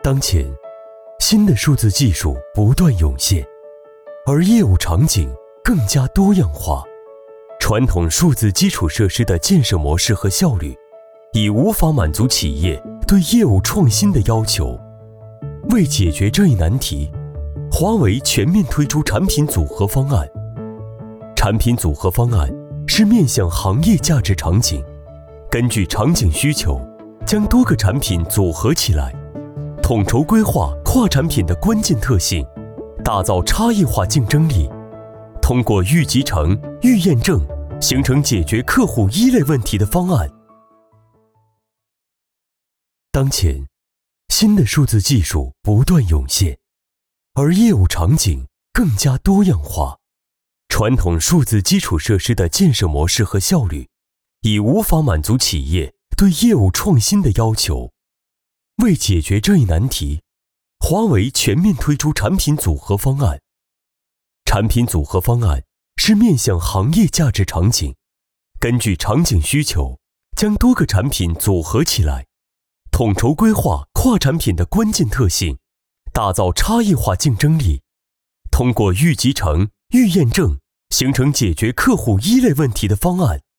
当前，新的数字技术不断涌现，而业务场景更加多样化。传统数字基础设施的建设模式和效率已无法满足企业对业务创新的要求。为解决这一难题，华为全面推出产品组合方案。产品组合方案是面向行业价值场景，根据场景需求，将多个产品组合起来，统筹规划跨产品的关键特性，打造差异化竞争力，通过预集成、预验证，形成解决客户一类问题的方案。当前，新的数字技术不断涌现，而业务场景更加多样化。传统数字基础设施的建设模式和效率已无法满足企业对业务创新的要求。为解决这一难题，华为全面推出产品组合方案。产品组合方案是面向行业价值场景，根据场景需求，将多个产品组合起来，统筹规划跨产品的关键特性，打造差异化竞争力，通过预集成、预验证，形成解决客户一类问题的方案。